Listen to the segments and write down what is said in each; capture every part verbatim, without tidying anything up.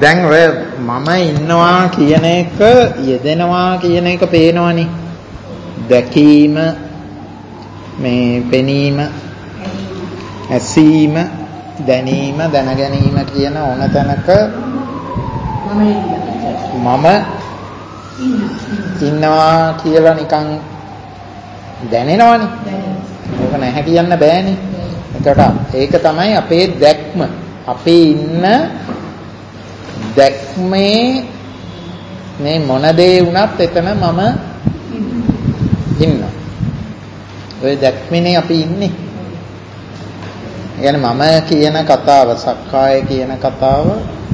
දැන් ඔය මම ඉන්නවා කියන එක යෙදෙනවා කියන එක පේනවනේ. දැකීම, මේ පෙනීම, ඇසීම, දැනීම, දැනගැනීම කියන ඕන තැනක මම ඉන්නවා කියලා නිකන් දැනෙනවනේ. ඕක නැහැ කියන්න බෑනේ. එතකොට ඒක තමයි අපේ දැක්ම. අපේ ඉන්න දැක්මේ මේ මොන දේ වුණත් එතන මම ඉන්නවා. ඔය දැක්මනේ අපි ඉන්නේ. ඒ කියන්නේ මම කියන කතාව, සක්කාය කියන කතාව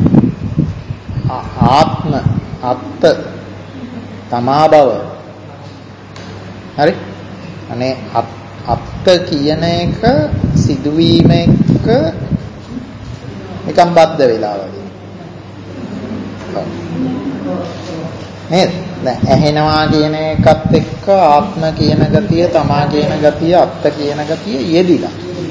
ආත්ම, අත්ත, තමා බව. හරි? අනේ අත්ත කියන එක සිදුවීම එක්ක නිකන් බද්ධ වෙලා වගේ. නේද? දැන් ඇහෙනවා කියන එකත් එක්ක ආත්ම කියන ගතිය, තමා කියන ගතිය, අත්ත කියන ගතිය යෙදිලා.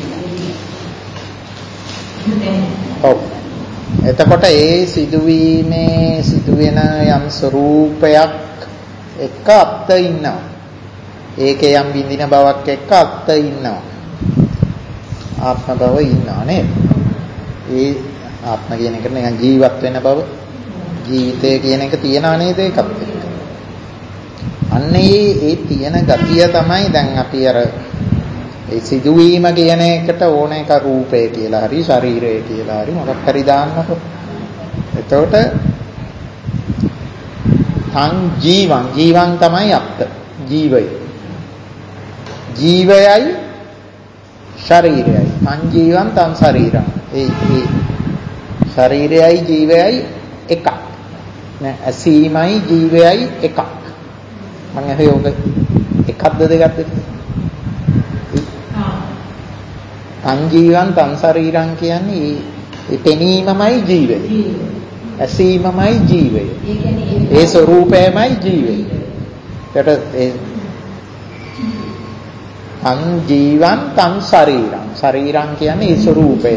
ඔව්. එතකොට ඒ සිදුවීමේ සිදුවෙන යම් ස්වરૂපයක් එක්ක අත්ත ඉන්නවා. ඒකේ යම් බින්දින බවක් එක්ක අත්ත ඉන්නවා. ආත්ම බව ඉන්නවා නේද? ඒ ආත්ම කියන එකට නිකන් ජීවත් වෙන බව, ජීවිතය කියන එක තියනා නේද ඒකත් එක්ක. අන්න ඒ ඒ තියෙන ගතිය තමයි දැන් අපි අර ඒ සිදුවීම කියන එකට ඕන එක රූපය කියලා හරි ශරීරය කියලා හරි මොකක් හරි දාන්නකො. එතකොට තං ජීවං ජීවං තමයි අත්ත ජීවය. ජීවයයි ශරීරයයි තං ජීවං තං ශරීරං. ඒ ඒ ශරීරයයි ජීවයයි එකක්. නෑ ඇසීමයි ජීවයයි එකක්. මම අහේ ඔක එකක්ද දෙකක්ද? තං ජීවං තං ශරීරං කියන්නේ ඒ පෙනීමමයි ජීවය. ඇසීමමයි ජීවය. ඒ ස්වરૂපයමයි ජීවය. ඒකට ඒ තං ජීවං තං ශරීරං. ශරීරං කියන්නේ ඒ ස්වરૂපය.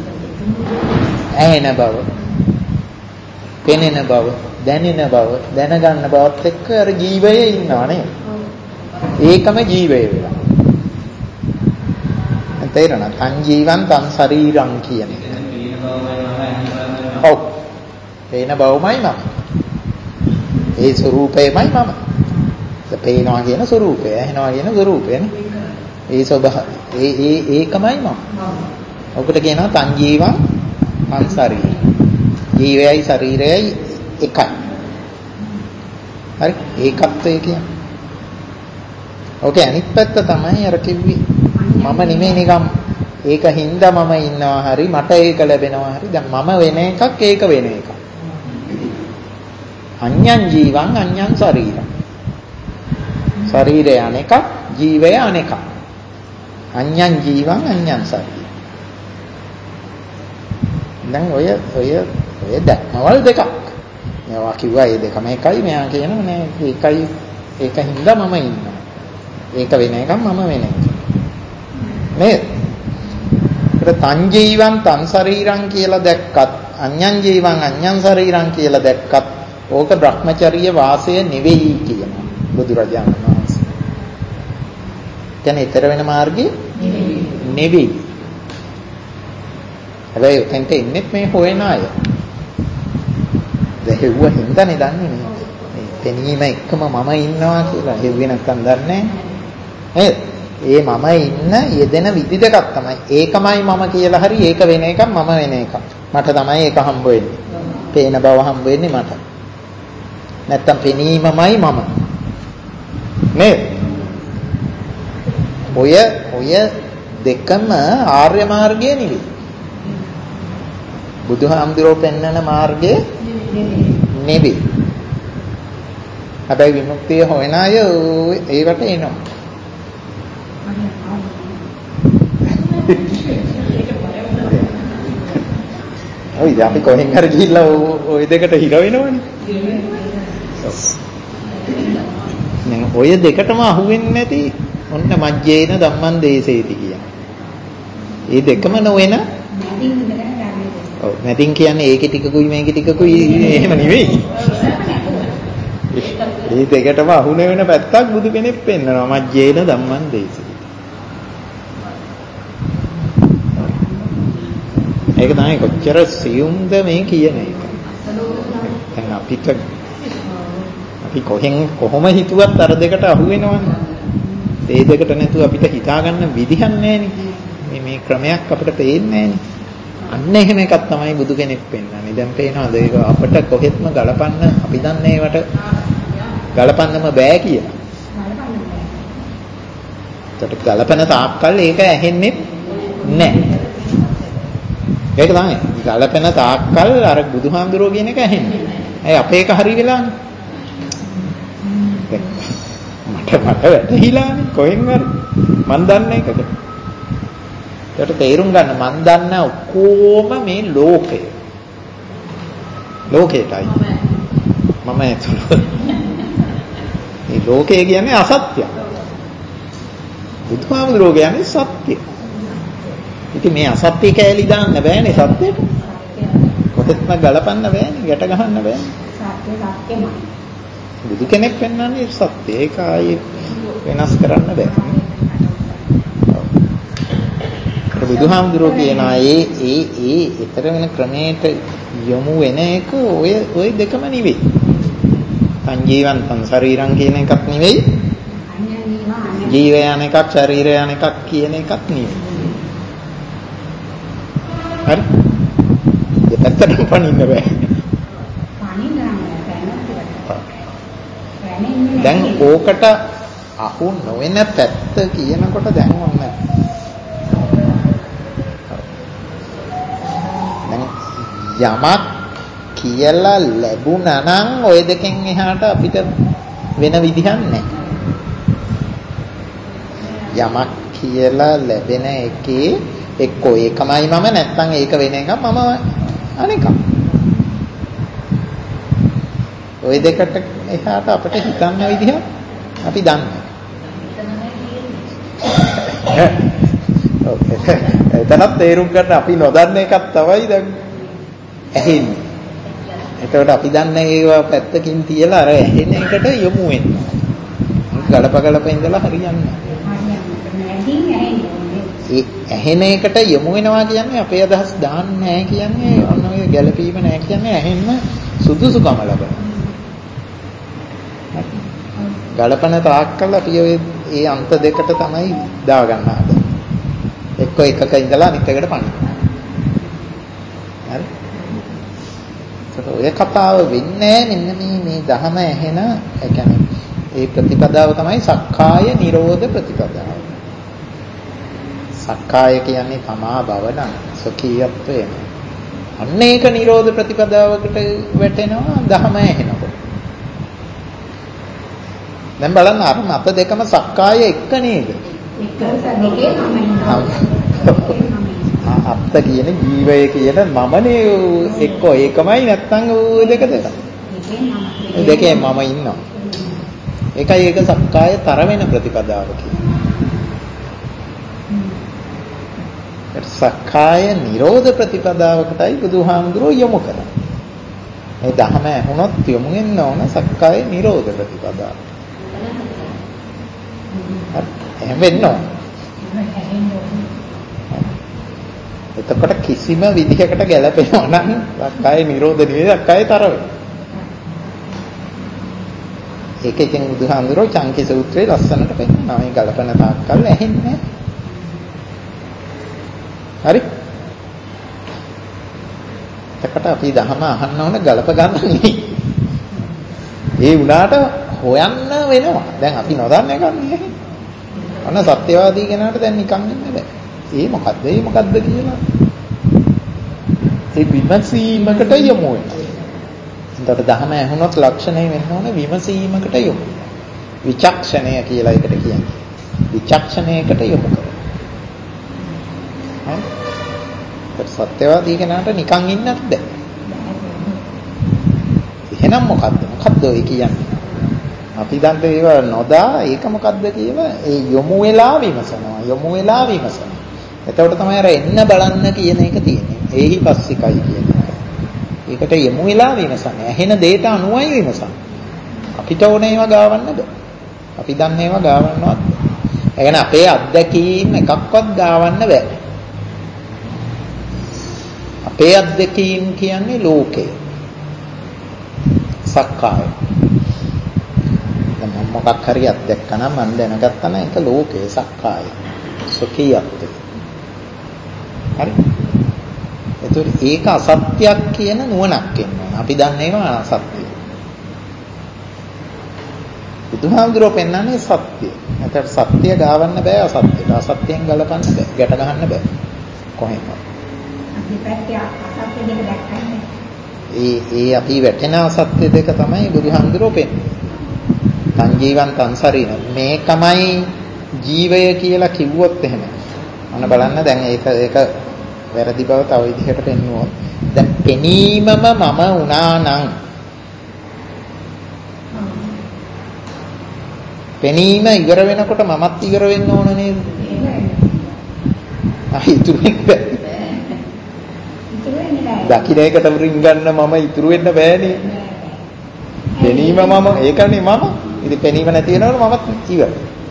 ඇහෙන බව, පෙනෙන බව, දැනෙන බව, දැනගන්න බවත් එක්ක අර ජීවය ඉන්නවා නේද? ඒකම ජීවය වෙනවා. තේරෙනවද? තං ජීවං තං ශරීරං කියන එක. ඔව්. පේන බවමයි මම. ඒ ස්වરૂපයමයි මම. ඒ පේනවා කියන ස්වરૂපය, ඇහෙනවා කියන ස්වરૂපය නේ. ඒ ස්වභාවය. ඒ ඒ ඒකමයි මම. ඔකට කියනවා තං ජීවං තං ශරීරං. ජීවයයි ශරීරයයි එකයි. හරි? ඒකත්වය කියන්නේ. ඔකේ අනිත් පැත්ත තමයි අර කිව්වේ. මම නෙමෙයි නිකම් ඒක හින්දා මම ඉන්නවා හරි මට ඒක ලැබෙනවා හරි. දැන් මම වෙන එකක් ඒක වෙන එකක්. අඤ්ඤං ජීවං අඤ්ඤං ශරීරං. ශරීරය අනෙකක්, ජීවය අනෙකක්. අඤ්ඤං ජීවං අඤ්ඤං ශරීරං. දැන් ඔය ඔය ඔය දැක්මවල දෙකක්. මේවා කිව්වා මේ දෙකම එකයි. මෙයා කියනවා නෑ ඒකයි ඒක හින්දා මම ඉන්නවා. ඒක වෙන එකක් මම වෙන එකක්. නේද? ඒක තං ජීවං තං ශරීරං කියලා දැක්කත් අඤ්ඤං ජීවං අඤ්ඤං ශරීරං කියලා දැක්කත් ඕක Brahmacharya වාසය නෙවෙයි කියනවා බුදුරජාණන් වහන්සේ. කියන්නේ ඊතර වෙන මාර්ගේ නෙවෙයි. හැබැයි උතෙන්ට එන්නෙත් මේ හොයන අය. දැන් හෙව්ව හින්දානේ දන්නේ මේ. මේ පෙනීම එක්කම මම ඉන්නවා කියලා හෙව්වේ නැත්තම් දන්නේ නේද? ඒ මම ඉන්න යෙදෙන විදි දෙකක් තමයි. ඒකමයි මම කියලා හරි ඒක වෙන එකක් මම වෙන එකක්. මට තමයි ඒක හම්බ වෙන්නේ. පේන බව හම්බ වෙන්නේ මට. නැත්තම් පෙනීමමයි මම. නේද? ඔය ඔය දෙකම ආර්ය මාර්ගය නෙවෙයි. බුදුහාමුදුරුවෝ පෙන්වන මාර්ගය නෙවෙයි. හැබැයි විමුක්තිය හොයන අය ඒකට එනවා. ඔය අපි කොහෙන් හරි ගිහිල්ලා ওই දෙකට හිර වෙනවනේ. නේ ඔය දෙකටම අහු වෙන්නේ නැති ඔන්න මජ්ජේන ධම්මං දේසේති කියන. මේ දෙකම නොවන ඔව් මැදින් කියන්නේ ඒකේ ටිකකුයි මේකේ ටිකකුයි එහෙම නෙවෙයි. මේ දෙකටම අහුන වෙන පැත්තක් බුදු කෙනෙක් පෙන්නනවා. මජ්ජේන ධම්මං දේශේ. ඒක තමයි කොච්චර සියුම්ද මේ කියන එක. දැන් අපිට අපි කොහෙන් කොහොම හිතුවත් අර දෙකට අහු වෙනවනේ. ඒ දෙකට නැතුව අපිට හිතා ගන්න විදිහක් නැහැනේ. මේ මේ ක්‍රමයක් අපිට පේන්නේ නැහැනේ. අන්න එහෙම එකක් තමයි බුදු කෙනෙක් පෙන්නන්නේ. දැන් පේනවාද ඒක අපිට කොහෙත්ම ගලපන්න අපි දන්නේ ඒවට ගලපන්නම බෑ කියලා. ඒකට ගලපන තාක්කල් ඒක ඇහෙන්නේ නැහැ. ඒක තමයි. ගලපන තාක්කල් අර බුදුහාමුදුරුවෝ කියන එක ඇහෙන්නේ. ඇයි අපේ එක හරි වෙලානේ. මට මට වැටහිලානේ කොහෙන් හරි. මන් දන්නේ එකකට. ඒකට තේරුම් ගන්න මන් දන්න ඔක්කොම මේ ලෝකය. ලෝකයටයි. මම ඇතුළේ. මේ ලෝකය කියන්නේ අසත්‍යයක්. බුදුහාමුදුරුවෝ කියන්නේ සත්‍යය. ඉතින් මේ අසත්‍ය කැලි දාන්න බෑනේ සත්‍යයට. කොහෙත්ම ගලපන්න බෑනේ, ගැට ගහන්න බෑනේ. සත්‍ය සත්‍යමයි. බුදු කෙනෙක් පෙන්වන්නේ සත්‍ය. ඒක ආයේ වෙනස් කරන්න බෑ. බුදුහාමුදුරුවෝ කියනවා ඒ ඒ ඒ ඊතර වෙන ක්‍රමයට යොමු වෙන එක ඔය ඔය දෙකම නෙවෙයි. සංජීවන්තං ශරීරං කියන එකක් නෙවෙයි. ජීවය යන එකක්, ශරීරය යන එකක් කියන එකක් නෙවෙයි. හරි? දෙපැත්තටම පනින්න බෑ. පනින්න නම් බෑ. දැන් ඕකට අහු නොවන පැත්ත කියනකොට දැන් ඔන්න යමක් කියලා ලැබුණා නම් ওই දෙකෙන් එහාට අපිට වෙන විදිහක් නැහැ. යමක් කියලා ලැබෙන එකේ එක්කෝ ඒකමයි මම නැත්නම් ඒක වෙන එකක් මම අනිකක්. ওই දෙකට එහාට අපිට හිතන්න විදිහ අපි දන්නේ. ඔව් එතනත් තේරුම් ගන්න අපි නොදන්න එකක් තමයි දැන් ඇහෙන්නේ. එතකොට අපි දන්නේ ඒවා පැත්තකින් තියලා අර ඇහෙන එකට යොමු වෙන්න. ගලප ගලප ඉඳලා හරියන්නේ ඒ ඇහෙන එකට යොමු වෙනවා කියන්නේ අපේ අදහස් දාන්නේ නැහැ කියන්නේ ඔන්න ඔය ගැළපීම නැහැ කියන්නේ ඇහෙන්න සුදුසුකම ලබන. ගලපන තාක්කල් අපි ඔය ඒ අන්ත දෙකට තමයි දා ගන්න හදන්නේ. එක්ක එකක ඉඳලා අනිත් එකට පනිනවා. හරි? ඔය කතාව වෙන්නේ මෙන්න මේ මේ ධහම ඇහෙන ඒ කියන්නේ ඒ ප්‍රතිපදාව තමයි සක්කාය නිරෝධ ප්‍රතිපදාව. සක්කාය කියන්නේ තමා භවන සොකීයත්වය. අන්න ඒක නිරෝධ ප්‍රතිපදාවකට වැටෙනවා ධහම ඇහෙනකොට. දැන් බලන්න අර මත දෙකම සක්කාය එක නේද? අත්ත කියන ජීවය කියන මමනේ එක්කෝ ඒකමයි නැත්නම් ওই දෙක දෙක. දෙකේ මම ඉන්නවා. ඒකයි ඒක සක්කාය තර වෙන ප්‍රතිපදාව කියන්නේ. සක්කාය නිරෝධ ප්‍රතිපදාවකටයි බුදුහාමුදුරෝ යොමු කරන්නේ. මේ ධහම ඇහුනොත් යොමු වෙන්න ඕන සක්කාය නිරෝධ ප්‍රතිපදාව. එහෙම වෙන්න ඕන. එතකොට කිසිම විදිහකට ගැලපෙනවා නම් සක්කාය නිරෝධ නෙවෙයි සක්කාය තර වෙනවා. ඒක ඉතින් බුදුහාමුදුරෝ චංකි සූත්‍රයේ ලස්සනට පෙන්නනවා. මේ ගලපන තාක්කල් ඇහෙන්නේ. හරි? එතකොට අපි ධහම අහන්න ඕන ගලප ගන්න නෙවෙයි. ඒ උනාට හොයන්න වෙනවා. දැන් අපි නොදන්න එකක් නෙවෙයි. අන්න සත්‍යවාදී කෙනාට දැන් නිකන් ඉන්න බෑ. ඒ මොකද්ද? ඒ මොකද්ද කියලා. ඒ විමසීමකට යොමු වෙනවා. එතකොට ධහම ඇහුනොත් ලක්ෂණය වෙන්න ඕන විමසීමකට යොමු. විචක්ෂණය කියලා එකට කියන්නේ. විචක්ෂණයකට යොමු කරනවා. හරි? සත්‍යවාදී කෙනාට නිකන් ඉන්නත් බෑ. එහෙනම් මොකද්ද? මොකද්ද ඒ කියන්නේ? අපි දන්ත ඒවා නොදා ඒක මොකද්ද කියලා ඒ යොමු වෙලා විමසනවා. යොමු වෙලා විමසනවා. එතකොට තමයි අර එන්න බලන්න කියන එක තියෙන්නේ. ඒහි පස්සිකයි කියන එක. ඒකට යමු වෙලා විමසන්නේ. ඇහෙන දේට අනුවයි විමසන්නේ. අපිට ඕනේ ඒවා ගාවන්න බෑ. අපි දන්නේ ඒවා ගාවන්නවත් බෑ. ඒ කියන්නේ අපේ අත්දැකීම් එකක්වත් ගාවන්න බෑ. අපේ අත්දැකීම් කියන්නේ ලෝකය. සක්කාය. දැන් මම මොකක් හරි අත්දැක්කනම් මම දැනගත්තා නම් ඒක ලෝකේ සක්කාය. සුඛියත්වය. හරි. ඒතකොට ඒක අසත්‍යයක් කියන නුවණක් එනවා. අපි දන්නේ ඒවා අසත්‍යයි. බුදුහාමුදුරුවෝ පෙන්වන්නේ සත්‍ය. නැත්නම් සත්‍ය ගාවන්න බෑ අසත්‍යට. අසත්‍යයෙන් ගලපන්න බෑ. ගැට ගහන්න බෑ. කොහෙන්ද? අපි පැත්තේ අසත්‍ය දෙක දැක්කන්නේ. ඒ ඒ අපි වැටෙන අසත්‍ය දෙක තමයි බුදුහාමුදුරුවෝ පෙන්වන්නේ. තන් ජීවන් තන් ශරීර. මේකමයි ජීවය කියලා කිව්වොත් එහෙම. අන්න බලන්න දැන් ඒක ඒක වැරදි බව තව විදිහට පෙන්වුවොත්. දැන් පෙනීමම මම වුණා නම් පෙනීම ඉවර වෙනකොට මමත් ඉවර වෙන්න ඕන නේද? ආයි ඉතුරු වෙන්න බෑ. ඉතුරු වෙන්න බෑ. දකින්නේකට වරින් ගන්න මම ඉතුරු වෙන්න බෑනේ. පෙනීම මම ඒකනේ මම. ඉතින් පෙනීම නැති වෙනකොට මමත් ඉවර.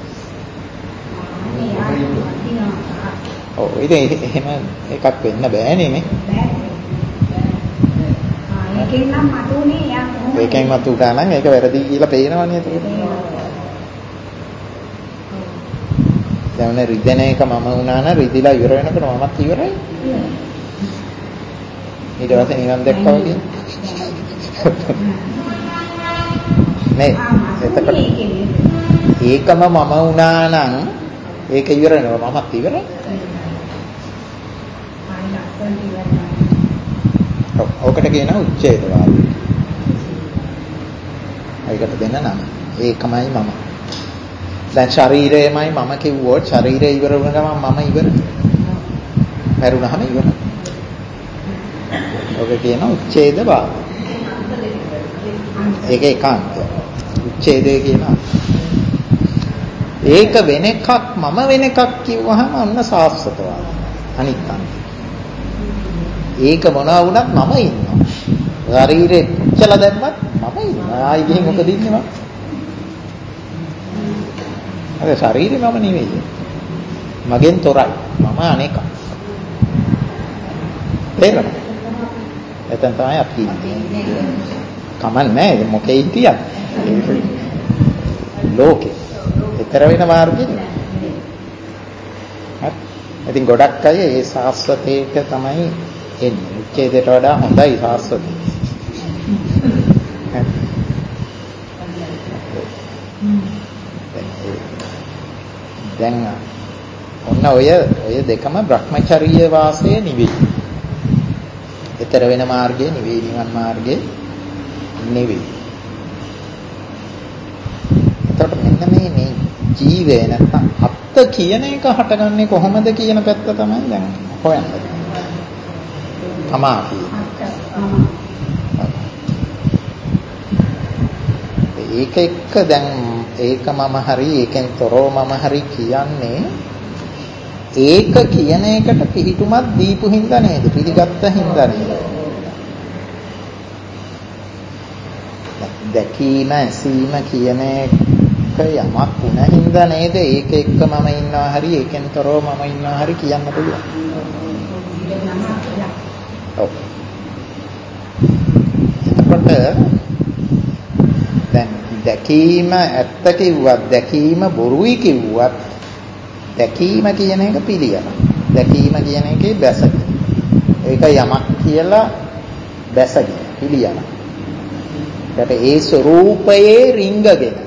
ඔව් ඉතින් එහෙම එකක් වෙන්න බෑනේ නේ. ආ ඒකෙන් නම් මතුනේ යා කොහොමද? ඒකෙන් මතුටා නම් ඒක වැරදි කියලා පේනවනේ ඒක. දැන් රිදෙන එක මම වුණා නම් රිදිලා ඉවර වෙනකොට මමත් ඉවරයි. ඊට පස්සේ නිවන් දැක්කවා කියන්නේ. නේ එතකොට ඒකම මම වුණා නම් ඒක ඉවර වෙනවා මමත් ඉවරයි. ඔව් ඔකට කියනවා උච්ඡේදවාදී. ඒකට දෙන්න නම. ඒකමයි මම. දැන් ශරීරයමයි මම කිව්වොත් ශරීරය ඉවර වුණ ගමන් මම ඉවරයි. මරුණාම ඉවරයි. ඔක කියනවා උච්ඡේදවාද. ඒක ඒකාන්තය. උච්ඡේදය කියනවා. ඒක වෙන එකක් මම වෙන එකක් කිව්වහම අන්න සාස්වතවාද. අනිත් අන්ත. ඒක මොනවා වුණත් මම ඉන්නවා. ශරීරේ පුච්චලා දැම්මත් මම ඉන්නවා. ආයි ගිහින් මොකද ඉන්නේ මම? අර ශරීරේ මම නෙවෙයි. මගෙන් තොරයි. මම අනේක. තේරෙනවද? එතෙන් තමයි අපි ඉන්නේ. කමන්නේ නැහැ මොකේ හිටියත්. ලෝකේ. ඊතර වෙන මාර්ගෙ නේ. හරි. ඉතින් ගොඩක් අය ඒ සාස්වතේට තමයි එන්නේ. උච්ඡේදයට වඩා හොඳයි සාස්වතේ. දැන් ඔන්න ඔය ඔය දෙකම Brahmacharya වාසයේ නිවෙයි. ඊතර වෙන මාර්ගයේ නිවෙයි නිවන් මාර්ගයේ නෙවෙයි. එතකොට මෙන්න මේ මේ ජීවය නැත්නම් අත්ත කියන එක හටගන්නේ කොහොමද කියන පැත්ත තමයි දැන් හොයන්නේ. තමා ඒක එක්ක දැන් ඒක මම හරි ඒකෙන් තොරව මම හරි කියන්නේ ඒක කියන එකට පිළිතුමක් දීපු හින්දා නේද? පිළිගත්ත හින්දා නේද? දැකීම ඇසීම කියන එක යමක් වුණ හින්දා නේද? ඒක එක්ක මම ඉන්නවා හරි ඒකෙන් තොරව මම ඉන්නවා හරි කියන්න පුළුවන්. ඔව්. එතකොට දැන් දැකීම ඇත්ත කිව්වත් දැකීම බොරුයි කිව්වත් දැකීම කියන එක පිළිගන්න. දැකීම කියන එකේ බැසගිය. ඒක යමක් කියලා බැසගිය පිළිගන්න. ඊට ඒ ස්වરૂපයේ රිංගගෙන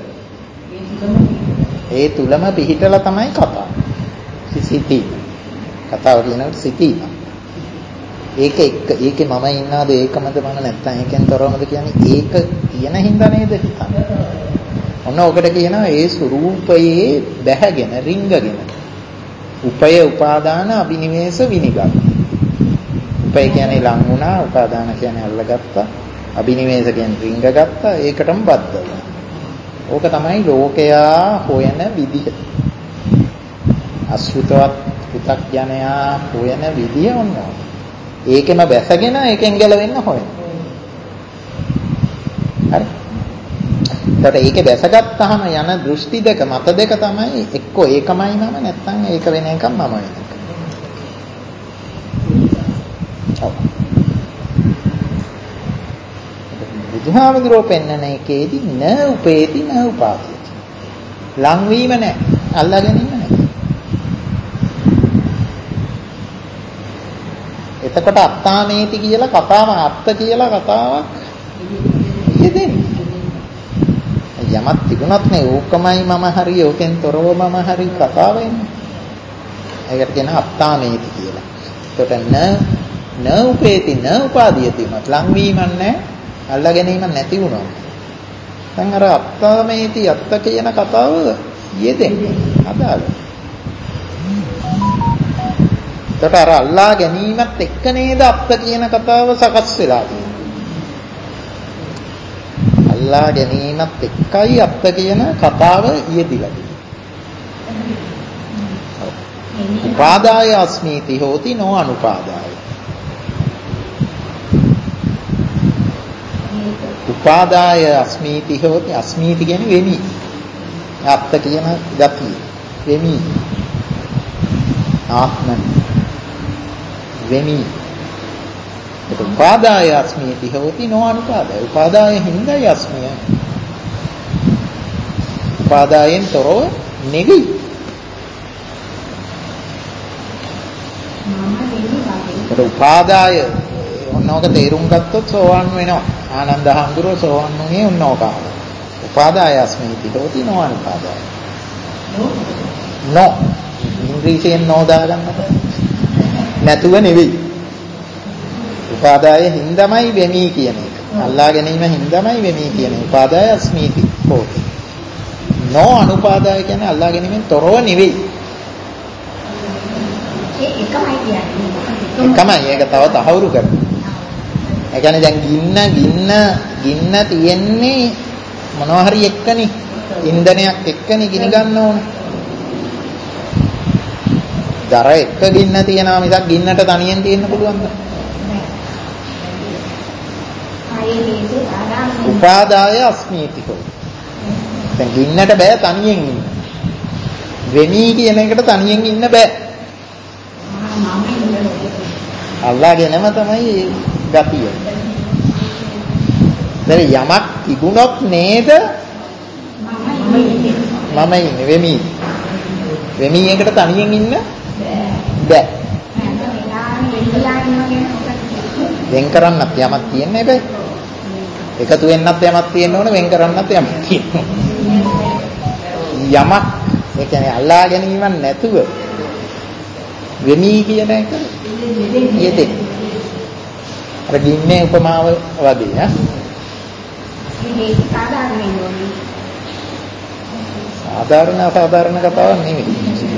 ඒ තුලම පිහිටලා තමයි කතාව. සිතී. කතාව කියනකොට සිතී. ඒක එක්ක ඒකේ මම ඉන්නවද ඒකමද මම නැත්තම් ඒකෙන් තොරවමද කියන්නේ ඒක කියන හින්දා නේද හිතන්නේ. ඔන්න ඔකට කියනවා ඒ ස්වરૂපයේ බැහැගෙන රිංගගෙන. උපය උපාදාන අබිනිවේෂ විනිගත. උපය කියන්නේ ලං වුණා, උපාදාන කියන්නේ අල්ලගත්තා, අබිනිවේෂ කියන්නේ රිංගගත්තා, ඒකටම බද්ධ වුණා. ඕක තමයි ලෝකයා හොයන විදිහ. අසුතවත් පු탁ජනයා හොයන විදිය ඔන්නවා. ඒකෙම බැසගෙන ඒකෙන් ගැලවෙන්න හොයන. හරි. ඒකට ඒකේ බැසගත්තාම යන දෘෂ්ටි දෙක මත දෙක තමයි එක්කෝ ඒකමයි මම නැත්නම් ඒක වෙන එකක් මම වෙන එක. ඔව්. බුදුහාමුදුරුවෝ පෙන්නන එකේදී න උපේති න උපාදීති. ලංවීම නැහැ. අල්ලා ගැනීම නැහැ. එතකොට අත්තාමේති කියලා කතාව අත්ත කියලා කතාවක් යෙදෙන්නේ. යමක් තිබුණත් නේ ඕකමයි මම හරි ඕකෙන් තොරව මම හරි කතාව එන්නේ. ඒකට කියන අත්තාමේති කියලා. එතකොට න න උපේති න උපාදීති මත ලංවීමක් නැහැ. අල්ලා ගැනීමක් නැති වුණා. දැන් අර අත්තාමේති අත්ත කියන කතාව යෙදෙන්නේ අදාළ. ඒකට අර අල්ලා ගැනීමත් එක්ක නේද අත්ත කියන කතාව සකස් වෙලා තියෙන්නේ. අල්ලා ගැනීමත් එක්කයි අත්ත කියන කතාව යෙදිලා තියෙන්නේ. උපාදාය අස්මීති හෝති නෝ අනුපාදාය. උපාදාය අස්මීති හෝති අස්මීති කියන්නේ වෙමි. අත්ත කියන ගතිය වෙමි. ආත්ම වෙමි. ඒක උපාදාය අස්මීති හෝති නෝ අනුපාදාය. උපාදාය හින්දායි අස්මිය. උපාදායෙන් තොරව නෙවි. ඒක උපාදාය ඔන්නෝක තේරුම් ගත්තොත් සෝවන් වෙනවා. ආනන්ද හඳුරෝ සෝවන් වුණේ ඔන්නෝක. උපාදාය අස්මීති හෝති නෝ අනුපාදාය. නෝ ඉංග්‍රීසියෙන් නෝ දාගන්නකොට නැතුව නෙවෙයි. උපාදාය හින්දාමයි වෙමි කියන එක. අල්ලා ගැනීම හින්දාමයි වෙමි කියන එක. උපාදාය අස්මීති හෝති. නෝ අනුපාදාය කියන්නේ අල්ලා ගැනීමෙන් තොරව නෙවෙයි. ඒ එකමයි කියන්නේ. එකමයි ඒක තව තහවුරු කරනවා. ඒ කියන්නේ දැන් ගින්න ගින්න ගින්න තියෙන්නේ මොනවා හරි එක්කනේ. ඉන්ධනයක් එක්කනේ ගිනි ගන්න ඕනේ. දර එක ගින්න තියනවා මිසක් ගින්නට තනියෙන් තියෙන්න පුළුවන්ද? උපාදාය අස්මීතිකෝ. දැන් ගින්නට බෑ තනියෙන් ඉන්න. වෙමි කියන එකට තනියෙන් ඉන්න බෑ. අල්ලාගෙනම තමයි ගතිය. දැන් යමක් තිබුණොත් නේද මම ඉන්නේ වෙමි. වෙමි එකට තනියෙන් ඉන්න බෑ. වෙන් කරන්නත් යමක් තියෙන්නේ බෑ. එකතු වෙන්නත් යමක් තියෙන්න ඕනේ වෙන් කරන්නත් යමක් තියෙන්න ඕනේ. යමක් ඒ කියන්නේ අල්ලා ගැනීමක් නැතුව වෙමි කියන එක යෙදෙන්නේ. අර ගින්නේ උපමාව වගේ ඈ. මේ සාධාරණ නෝනේ. සාධාරණ අසාධාරණ කතාවක් නෙමෙයි.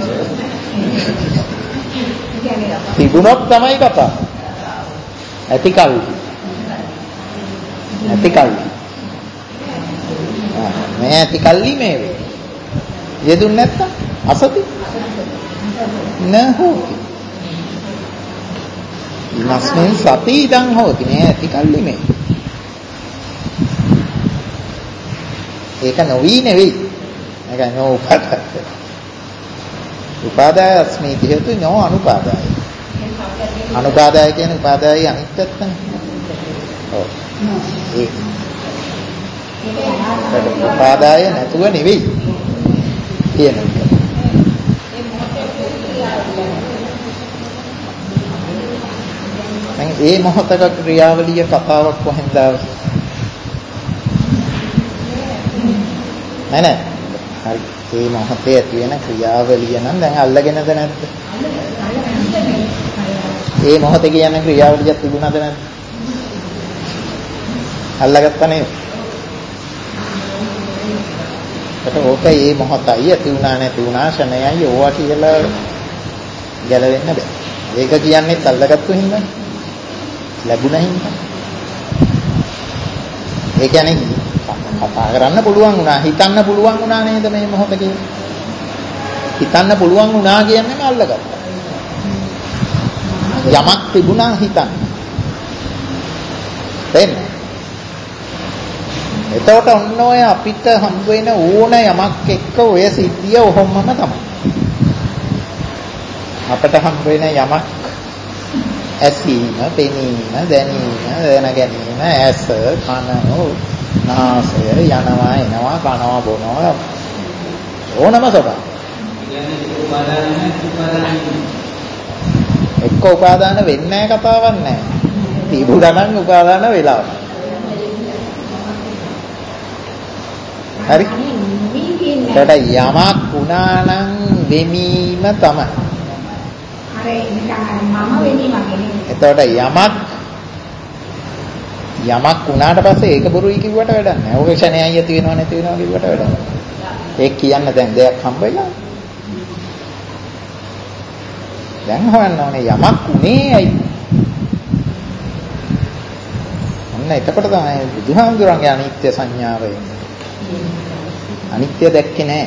තිබුණොත් තමයි කතාව. ඇතිකල්. ඇතිකල්. මේ ඇතිකල්ලි මේ වේ. යෙදුන් නැත්තම් අසති. නහෝති. ඉමස්මින් සති ඉදං හෝති. මේ ඇතිකල්ලි මේ. ඒක නොවි නෙවෙයි. ඒක නෝ උපාදාය. උපාදාය අස්මීති හේතු නෝ අනුපාදාය. අනුපාදාය කියන්නේ උපාදායයි අනිත් පැත්තනේ. ඔව්. ඒ. උපාදාය නැතුව නෙවෙයි. කියන එක. දැන් මේ මොහතක ක්‍රියාවලිය කතාවක් කොහෙන්ද ආවේ? නෑ නෑ. හරි. මේ මොහොතේ ඇති වෙන ක්‍රියාවලිය නම් දැන් අල්ලගෙනද නැද්ද? මේ මොහොතේ කියන ක්‍රියාවලියක් තිබුණාද නැද්ද? අල්ලගත්තා නේද? ඒක ඕකයි මේ මොහොතයි ඇති වුණා නැති වුණා ශනයයි ඕවා කියලා ගැලවෙන්න බෑ. ඒක කියන්නේ අල්ලගත්තු හින්දා. ලැබුණා හින්දා. ඒ කියන්නේ කතා කරන්න පුළුවන් වුණා හිතන්න පුළුවන් වුණා නේද මේ මොහොත කියන්නේ හිතන්න පුළුවන් වුණා කියන්නේම අල්ලගත්තා යමක් තිබුණා හිතන්න. තේන්නේ? එතකොට ඔන්න ඔය අපිට හම්බ වෙන ඕන යමක් එක්ක ඔය සිද්ධිය ඔහොමම තමයි. අපිට හම්බ වෙන යමක් ඇසීම, පෙනීම, දැනීම, දැන ගැනීම, ඇස, කන, නාසය යනවා එනවා කනවා බොනවා ඕනම සබා. එක්ක උපාදාන වෙන්නේ නැහැ කතාවක් නැහැ. තිබුණා නම් උපාදාන වෙලා. හරි. ඒකට යමක් වුණා නම් වෙමීම තමයි. හරි මම වෙනීම කියන්නේ. එතකොට යමක් යමක් වුණාට පස්සේ ඒක බොරුයි කිව්වට වැඩක් නැහැ. ඕක ක්ෂණයයි ඇති වෙනව නැති වෙනව කිව්වට වැඩක් නැහැ. ඒක කියන්න දැන් දෙයක් හම්බ වෙලා. දැන් හොයන්න ඕනේ යමක් උනේ ඇයි? ඔන්න එතකොට තමයි බුදුහාමුදුරන්ගේ අනිත්‍ය සංඥාව එන්නේ. අනිත්‍ය දැක්කේ නැහැ.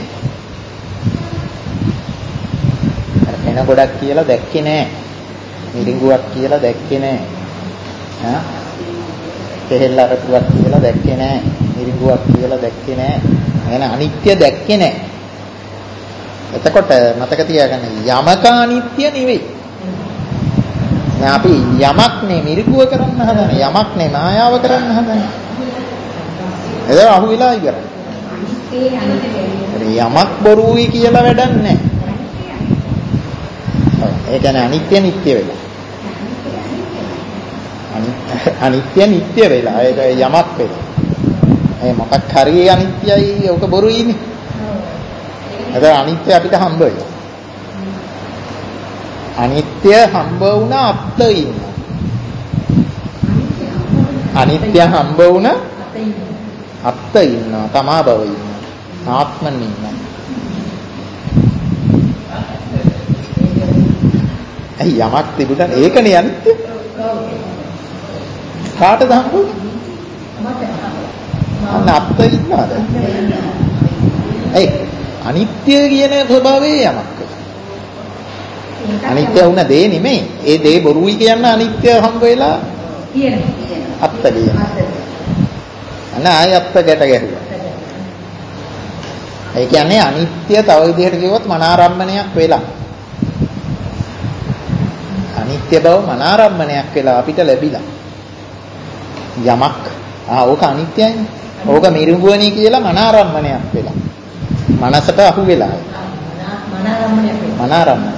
එන ගොඩක් කියලා දැක්කේ නැහැ. මිරිඟුවක් කියලා දැක්කේ නැහැ. හා? තෙහෙල් අරටුවක් කියලා දැක්කේ නැහැ. මිරිඟුවක් කියලා දැක්කේ නැහැ. එහෙනම් අනිත්‍ය දැක්කේ නැහැ. එතකොට මතක තියාගන්න යමක අනිත්‍ය නෙවෙයි. දැන් අපි යමක් නේ මිරිඟුව කරන්න හදන යමක් නේ මායාව කරන්න හදන. ඒක අහුවිලා ඉවරයි. යමක් බොරුයි කියලා වැඩක් නැහැ. ඒ කියන්නේ අනිත්‍ය නිට්ටය වෙලා. අනිත්‍ය නිට්ටය වෙලා. ඒක යමක් වෙලා. ඒ මොකක් හරි අනිත්‍යයි ඔක බොරුයිනේ. ඒක අනිත්‍ය අපිට හම්බ වෙලා. අනිත්‍ය හම්බ වුණා අත්ත ඉන්න. අනිත්‍ය හම්බ වුණා අත්ත ඉන්නවා තමා බව ඉන්නවා ආත්මන් ඉන්නවා. ඇයි යමක් තිබුණා ඒකනේ අනිත්‍ය. කාටද හම්බුනේ? අන්න අත්ත ඉන්නවද? ඇයි අනිත්‍ය කියන ස්වභාවයේ යමක්. අනිත්‍ය වුණ දේ නෙමෙයි. ඒ දේ බොරුයි කියන්න අනිත්‍ය හම්බ වෙලා තියෙනවා. අත්ත කියනවා. අන්න ආය අත්ත ගැට ගැහුවා. ඒ කියන්නේ අනිත්‍ය තව විදිහට කිව්වොත් මනාරම්මණයක් වෙලා. අනිත්‍ය බව මනාරම්මණයක් වෙලා අපිට ලැබිලා. යමක් ආ ඕක අනිත්‍යයිනේ. ඕක මිරිඟුවනේ කියලා මනාරම්මණයක් වෙලා. මනසට අහු වෙලා. මනාරම්මණයක් වෙලා. මනාරම්මණයක්.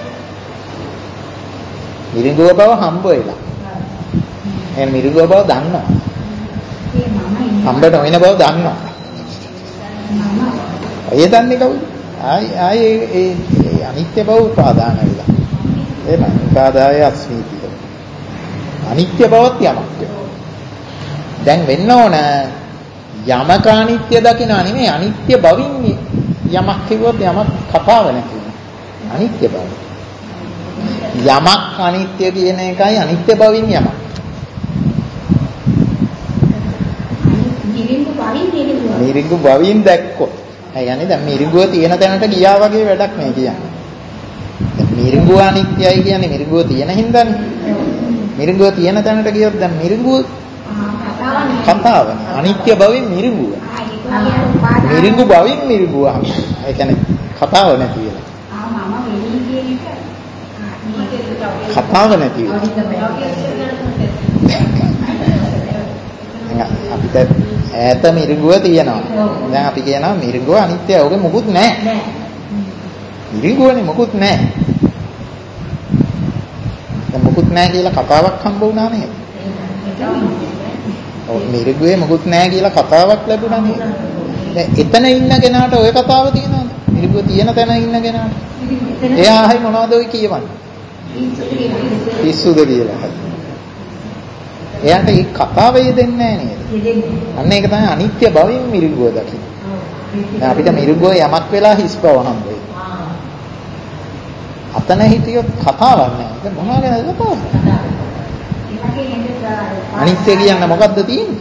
මිරිඟුව බව හම්බ වෙලා. එහෙනම් මිරිඟුව බව දන්නවා. හම්බ නොවන බව දන්නවා. ඒ දන්නේ කවුද? ආයි ආයි ඒ අනිත්‍ය බව උපාදාන වෙලා. එහෙනම් උපාදාය අස්මීතිය. අනිත්‍ය බවත් යමක්. දැන් වෙන්න ඕන යමක අනිත්‍ය දකිනා නෙමෙයි අනිත්‍ය බවින් යමක් කිව්වොත් යමක් කතාව නැති වෙනවා. අනිත්‍ය බව. යමක් අනිත්‍ය කියන එකයි අනිත්‍ය බවින් යමක්. මිරිඟු බවින් දැක්කොත්. ඒ කියන්නේ දැන් මිරිඟුව තියෙන තැනට ගියා වගේ වැඩක් නේ කියන්නේ. දැන් මිරිඟුව අනිත්‍යයි කියන්නේ මිරිඟුව තියෙන හින්දානේ. මිරිඟුව තියෙන තැනට ගියොත් දැන් මිරිඟුව කතාව අනිත්‍ය බවින් මිරිඟුව. මිරිඟු බවින් මිරිඟුව. ඒ කියන්නේ කතාව නැති වෙලා. ආ මම වෙලී කියන එක කතාව නැති වෙලා. අපිට ඈත මිරිඟුව තියෙනවා. දැන් අපි කියනවා මිරිඟුව අනිත්‍යයි. ඔගේ මොකුත් නැහැ. මිරිඟුවනේ මොකුත් නැහැ. දැන් මොකුත් නැහැ කියලා කතාවක් හම්බ වුණා නේද? ඔව් මිරිඟුවේ මොකුත් නැහැ කියලා කතාවක් ලැබුණා නේද? දැන් එතන ඉන්න කෙනාට ওই කතාව තියෙනවද? මිරිඟුව තියෙන තැන ඉන්න කෙනාට. එයා ආයි මොනවද ඔය කියවන්නේ? පිස්සුද කියලා. එයාට ඒ කතාව යෙදෙන්නේ නැහැ නේද? අන්න ඒක තමයි අනිත්‍ය බවින් මිරිඟුව දකින්න. දැන් අපිට මිරිඟුව යමක් වෙලා හිස් බව හම්බ වෙනවා. අතන හිටියොත් කතාවක් නැහැ. ඒක මොනවා ගැනද කතාව? අනිත්‍ය කියන්නේ මොකද්ද තියෙන්නේ?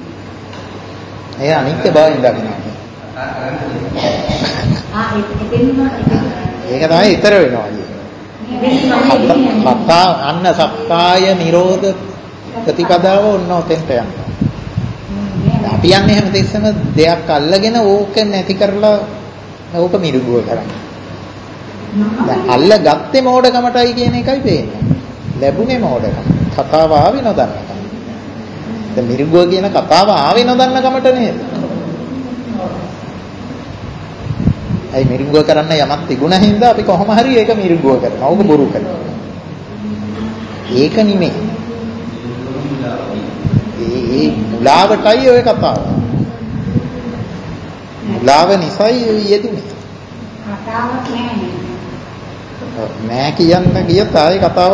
ඒ අනිත්‍ය බවින් දකින්න. ආ ඒක තමයි ඊතර වෙනවා කියන්නේ. කතා අන්න සක්කාය නිරෝධ ප්‍රතිපදාව ඔන්න ඔතෙන්ට යනවා. අපි යන්නේ හැමතිස්සෙම දෙයක් අල්ලගෙන ඕක නැති කරලා ඕක මිරිගුව කරන්නේ. දැන් අල්ල ගත්තේ මෝඩකමටයි කියන එකයි පේන්නේ. ලැබුණේ මෝඩකම. කතාව ආවේ නොදන්නකම. දැන් මිරිගුව කියන කතාව ආවේ නොදන්නකමට නේද? ඒ මිරිගුව කරන්න යමක් තිබුණා හින්දා අපි කොහොම හරි ඒක මිරිගුව කරනවා. ඕක බොරු කරනවා. ඒක නෙමෙයි. ඒ ඒ මුලාවටයි ඔය කතාව. මුලාව නිසායි යෙදුනේ. කතාවක් නෑ. නෑ කියන්න ගියත් ආයේ කතාව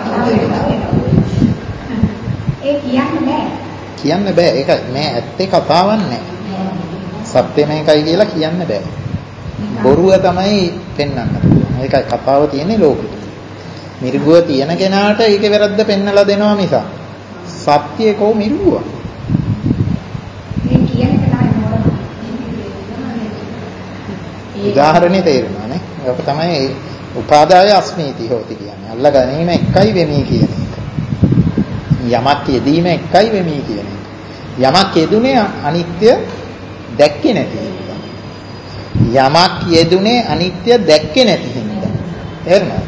ඒ කියන්න බෑ. කියන්න බෑ. ඒක මේ ඇත්තේ කතාවක් නෑ. සත්‍ය මේකයි කියලා කියන්න බෑ. බොරුව තමයි පෙන්වන්න පුළුවන්. ඒකයි කතාව තියෙන්නේ ලෝකෙට. මිරිගුව තියෙන කෙනාට ඒකේ වැරද්ද පෙන්නලා දෙනවා මිසක් සත්‍යයේ කො මිරිගුව. මේ කියන එක තමයි මොකද? උදාහරණේ තේරෙනවා නේ. ඒක තමයි උපාදාය අස්මීති හොති කියන්නේ. අල්ල ගැනීම එකයි වෙමි කියන එක. යමක් යෙදීම එකයි වෙමි කියන එක. යමක් යෙදුනේ අනිත්‍ය දැක්කේ නැති හින්දා. යමක් යෙදුනේ අනිත්‍ය දැක්කේ නැති හින්දා. තේරුණාද?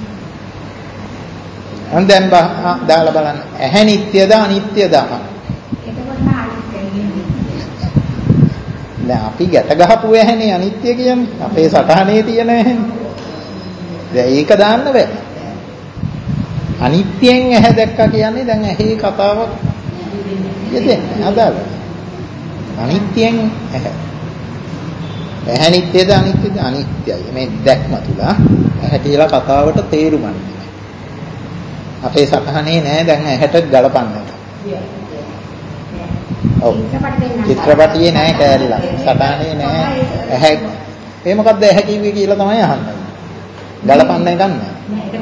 අන් දැන් දාලා බලන්න. ඇහැ නිට්ටයද අනිත්‍යද අහ? එතකොට අනිත්‍ය කියන්නේ. දැන් අපි ගැට ගහපු ඇහැනේ අනිත්‍ය කියන්නේ. අපේ සටහනේ තියෙන ඇහැනේ. දැන් ඒක දාන්න බෑ. අනිත්‍යයෙන් ඇහැ දැක්කා කියන්නේ දැන් ඇහි කතාවක් යෙදෙන්නේ අදාළ. අනිත්‍යයෙන් ඇහැ. ඇහැ නිට්ටයද අනිත්‍යද? අනිත්‍යයි. මේ දැක්ම තුල ඇහැ කියලා කතාවට තේරුම් ගන්න. අපේ සටහනේ නෑ දැන් ඇහැට ගලපන්නට. ඔව්. චිත්‍රපටියේ නෑ කෑල්ල. සටහනේ නෑ ඇහැ. ඒ මොකද්ද ඇහැ කිව්වේ කියලා තමයි අහන්නේ. ගලපන්න එකක් නෑ.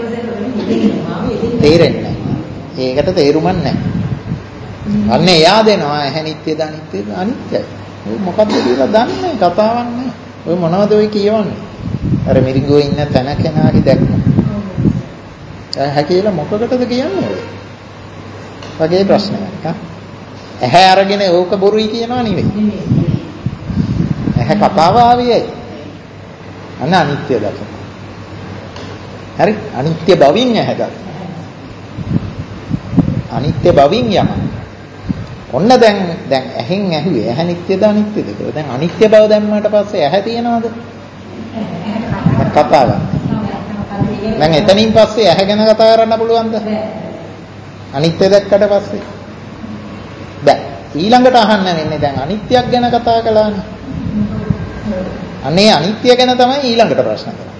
තේරෙන්නේ නෑ. ඒකට තේරුමක් නෑ. අන්න එයා දෙනවා ඇහැ නිට්ටයද අනිත්‍යද? අනිත්‍යයි. ඔය මොකද්ද කියලා දන්නේ කතාවක් නෑ. ඔය මොනවද ඔය කියවන්නේ? අර මිරිඟුවේ ඉන්න තැන කෙනාගේ දැක්ම. ඇහැ කියලා මොකකටද කියන්නේ ඔය? වගේ ප්‍රශ්නයක් ඈ. ඇහැ අරගෙන ඕක බොරුයි කියනවා නෙවෙයි. ඇහැ කතාව ආවේ. අන්න අනිත්‍ය දකින. හරි? අනිත්‍ය බවින් ඇහැ ගන්න. අනිත්‍ය බවින් යම. ඔන්න දැන් දැන් ඇහෙන් ඇහුවේ ඇහැ නිට්ටයද අනිත්‍යද කියලා. දැන් අනිත්‍ය බව දැම්මට පස්සේ ඇහැ තියනවද? කතාවක්. දැන් එතනින් පස්සේ ඇහැ ගැන කතා කරන්න පුළුවන්ද? අනිත්‍ය දැක්කට පස්සේ බෑ. ඊළඟට අහන්න වෙන්නේ දැන් අනිත්‍යයක් ගැන කතා කළානේ. අනේ අනිත්‍ය ගැන තමයි ඊළඟට ප්‍රශ්න කරන්නේ.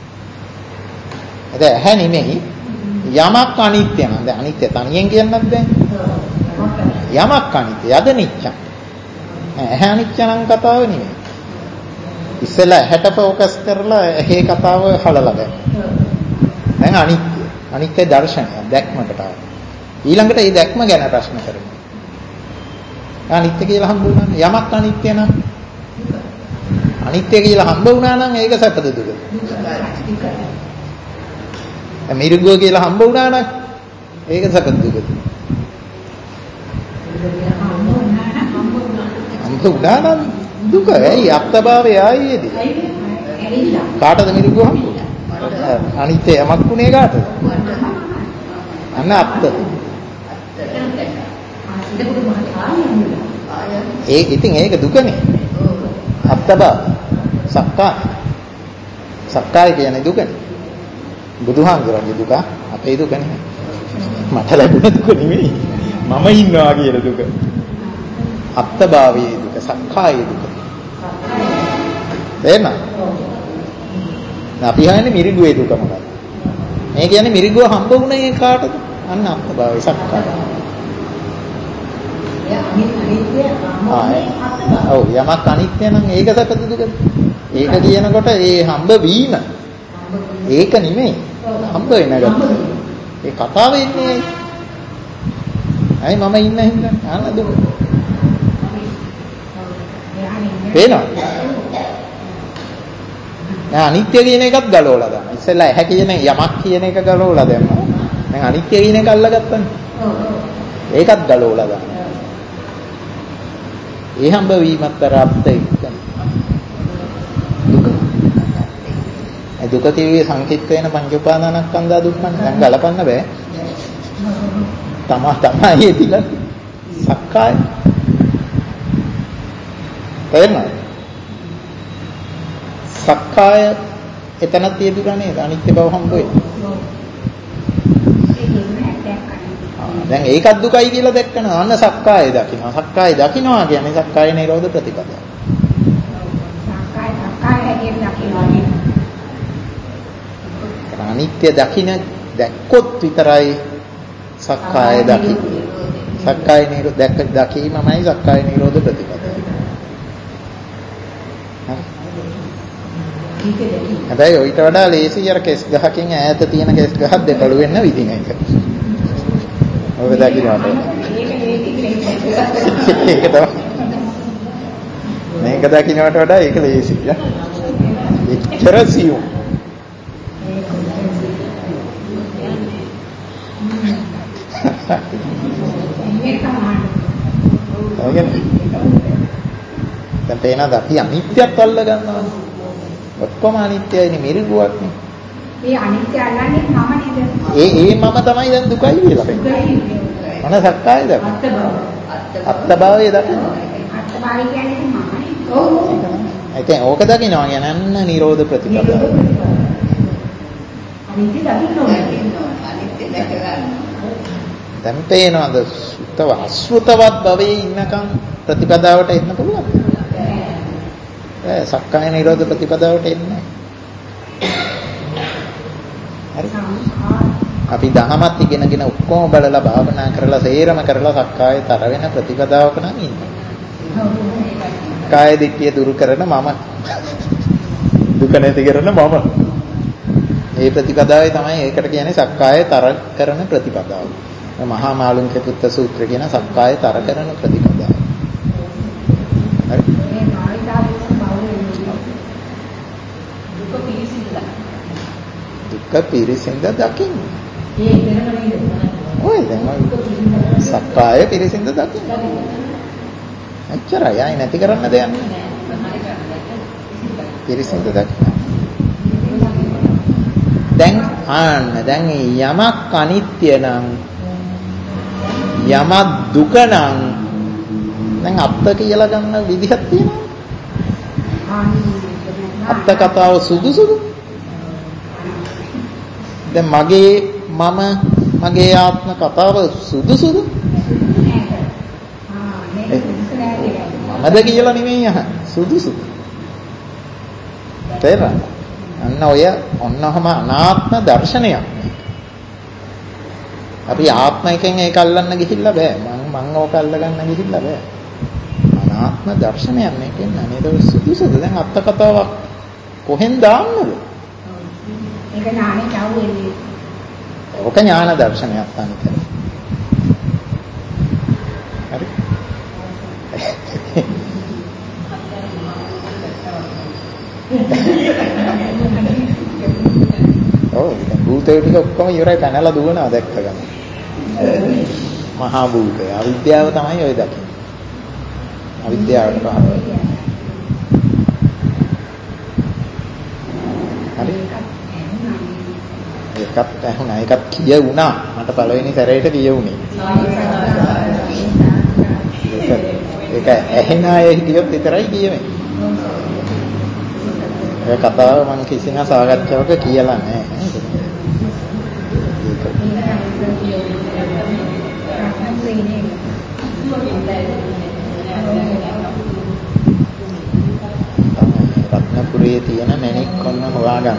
එතන ඇහැ නෙමෙයි යමක් අනිත්‍ය නම් දැන් අනිත්‍ය තනියෙන් කියන්නත් බෑ. යමක් අනිත්‍ය යද නිච්චං. ඇහැ අනිත්‍ය නම් කතාව නෙමෙයි. ඉස්සෙල්ලා ඇහැට ફોකස් කරලා ඇහි කතාව හලලා ගන්න. දැන් අනිත්‍ය. අනිත්‍ය දර්ශනය දැක්මකට ආවා. ඊළඟට මේ දැක්ම ගැන ප්‍රශ්න කරමු. අනිත්‍ය කියලා හම්බ වුණානේ යමක් අනිත්‍ය නම් අනිත්‍ය කියලා හම්බ වුණා නම් ඒක සැපද දුකද? මිරිඟුව කියලා හම්බ වුණා නම් ඒක සැපද දුකද? හම්බ වුණා නම් දුක. ඇයි අත්භාවය ආයේදී? කාටද මිරිඟුව හම්බ වුණා? අනිත්‍ය යමක් උනේ කාටද? අන්න අත්ත. ඒ ඉතින් ඒක දුකනේ. අත්බව. සක්කාය. සක්කාය කියන්නේ දුකනේ. බුදුහාමුදුරන්ගේ දුක අපේ දුක නෙමෙයි. මට ලැබුණ දුක නෙමෙයි. මම ඉන්නවා කියන දුක. අත්බවයේ දුක, සක්කාය දුක. එහෙම. අපි හන්නේ මිරිඟුවේ දුක මොකක්ද? මේ කියන්නේ මිරිඟුව හම්බ වුණේ කාටද? අන්න අත්බවයේ සක්කාය. ඔව් යමක් අනිත්‍ය නම් ඒක සැපද දුකද? ඒක කියනකොට ඒ හම්බ වීම ඒක නෙමෙයි. හම්බ වෙන ගැට. ඒ කතාව එන්නේ ඇයි මම ඉන්න හින්දා අන්න දුක. පේනවද? දැන් අනිත්‍ය කියන එකත් ගලවලා දාන්න. ඉස්සෙල්ලා ඇහැ කියන යමක් කියන එක ගලවලා දැම්මා. දැන් අනිත්‍ය කියන එක අල්ලගත්තනේ. ඔව් ඔව්. ඒකත් ගලවලා දානවා. ඒ හම්බ වීමත් අර අප්තේ දුක. ඒ දුක තියේ සංකිට වෙන පංච උපාදානස්කන්ධ දුක්ඛන් දැන් ගලපන්න බෑ. තමා තමයි ඒතිල සක්කාය. තේරෙනවද? සක්කාය එතන තියෙදුනා නේද? අනිත්‍ය බව හම්බ වෙන්නේ. දැන් ඒකත් දුකයි කියලා දැක්කනවා. අන්න සක්කාය දකින්නවා. සක්කාය දකින්නවා කියන්නේ සක්කාය නිරෝධ ප්‍රතිපදාව. සක්කාය සක්කාය හැටියට දකින්නවා කියන්නේ. අනිත්‍ය දකින්න දැක්කොත් විතරයි සක්කාය දකින්නේ. සක්කාය නිරෝධ දැක්ක දකීමමයි සක්කාය නිරෝධ ප්‍රතිපදාව. හැබැයි ඊට වඩා ලේසි අර කෙස් ගහකින් ඈත තියෙන කෙස් ගහක් දෙපළු වෙන්න විදින එක. ඔබ දකින්නට. ඒක තමයි. මේක දකින්නට වඩා ඒක ලේසි. එච්චර සියුම්. දැන් තේනද අපි අනිත්‍යත් අල්ල ගන්නවනේ. ඔක්කොම අනිත්‍යයිනේ මිරිගුවක් නේ. ඒ අනිත්‍ය අල්ලන්නේ මම නේද? ඒ ඒ මම තමයි දැන් දුකයි කියලා කියන්නේ. මොන සක්කායද? අත්බවය දකින්න. අත්බවය කියන්නේ මමනේ. ඔව්. ඒකෙන් ඕක දකින්නවා කියන්නේ අන්න නිරෝධ ප්‍රතිපදාව. අනිත්‍ය දකින්න ඕනේ. අනිත්‍ය දැක ගන්න. දැන් පේනවද සුතව අසුතවත් භවයේ ඉන්නකම් ප්‍රතිපදාවට එන්න පුළුවන්. ඒ සක්කාය නිරෝධ ප්‍රතිපදාවට එන්නේ. හරි. අපි දහමත් ඉගෙනගෙන ඔක්කොම බලලා භාවනා කරලා සේරම කරලා සක්කාය තර වෙන ප්‍රතිපදාවක නම් ඉන්නේ. කාය දිට්ඨිය දුරු කරන මම. දුක නැති කරන මම. මේ ප්‍රතිපදාවයි තමයි ඒකට කියන්නේ සක්කාය තර කරන ප්‍රතිපදාව. මහා මාළුන්ගේ පුත්ත සූත්‍රය කියන සක්කාය තර කරන ප්‍රතිපදාව. හරි. මේ මායිතාවේ දුක පිරිසිඳ දුක පිරිසිඳ දකින්න. ඒ වෙනම නේද? ඔය දැන් සක්කාය පිරිසිඳ දකින්න. එච්චරයි ආයි නැති කරන්න දෙයක් නෑ. පිරිසිඳ දකින්න. දැන් ආන්න දැන් යමක් අනිත්‍ය නම් යමක් දුක නම් දැන් අත්ත කියලා ගන්න විදිහක් තියෙනවා. අත්ත කතාව සුදුසුද? දැන් මගේ මම මගේ ආත්ම කතාව සුදුසුද? මමද කියලා නෙමෙයි අහ සුදුසුද? තේරෙනවද? අන්න ඔය ඔන්නවම අනාත්ම දර්ශනයක්. අපි ආත්මයෙන් ඒක අල්ලන්න ගිහිල්ලා බෑ. මං මං ඕක අල්ල ගන්න ගිහිල්ලා බෑ. අනාත්ම දර්ශනයක් මේකෙන් නේද සුදුසුද? දැන් අත්ත කතාවක් කොහෙන් දාන්නද? ඒක ඥානෙ කවුරුනේ? ඕක ඥාන දර්ශනයක් තමයි. හරි. ඔව් භූතය ටික ඔක්කොම ඉවරයි පැනලා දුවනවා දැක්ක ගමන්. මහා භූතය අවිද්‍යාව තමයි ඔය දකින්නේ. අවිද්‍යාවට පහළ. හරි. ඒකත් ඇහුණා ඒකත් කියුණා මට පළවෙනි සැරේට කියුණේ. ඒක ඇහෙන අය හිටියොත් විතරයි කියවෙන්නේ. ඒ කතාව මම කිසිම සාකච්ඡාවක කියලා නැහැ. රත්නපුරයේ තියෙන මැණික් කොන්න හොයාගන්න.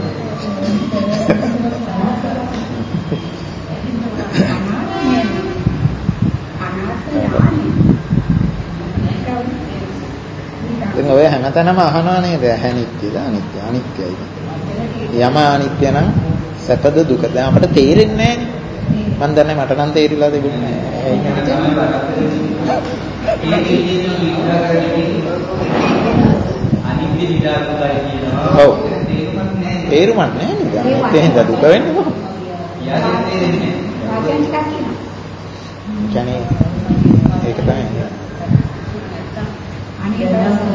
දැන් ඔය හැමතැනම අහනවා නේද? අනිත්‍යද? අනිත්‍ය අනිත්‍යයි. යම අනිත්‍ය නම් සැපද දුකද? දැන් අපිට තේරෙන්නේ නැහැ නේ. මම දන්නේ මට නම් තේරිලා තිබුණේ නැහැ. ඔව්. තේරුමක් නැහැ නේද? ඒත් එහෙනම් දුක වෙන්නේ කොහොමද? කියන්නේ ඒක තමයි. අනේ